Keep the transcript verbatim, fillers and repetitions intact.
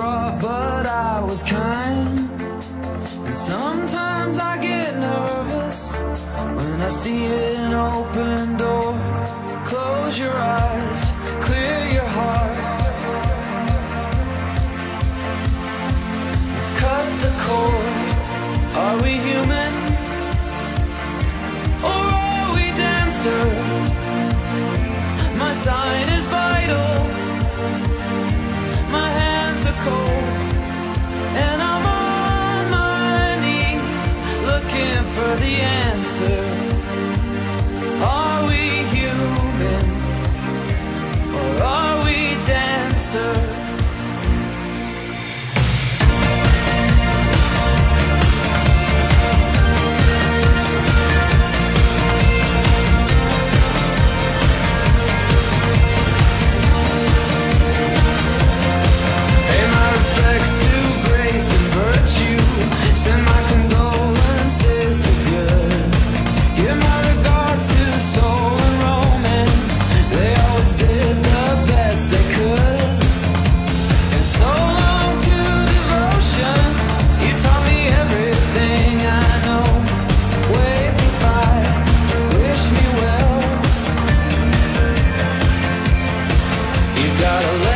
fraught, but I was kind. And sometimes I get nervous when I see an open door. Close your eyes, clear your heart. Cut the cord. Are we human? Or are we dancer? My sign is vital. My hands are cold, and I'm on my knees looking for the answer. Are we human, or are we dancer? Send my condolences to good. Give my regards to soul and romance. They always did the best they could. And so long to devotion. You taught me everything I know. Wave goodbye, wish me well. You gotta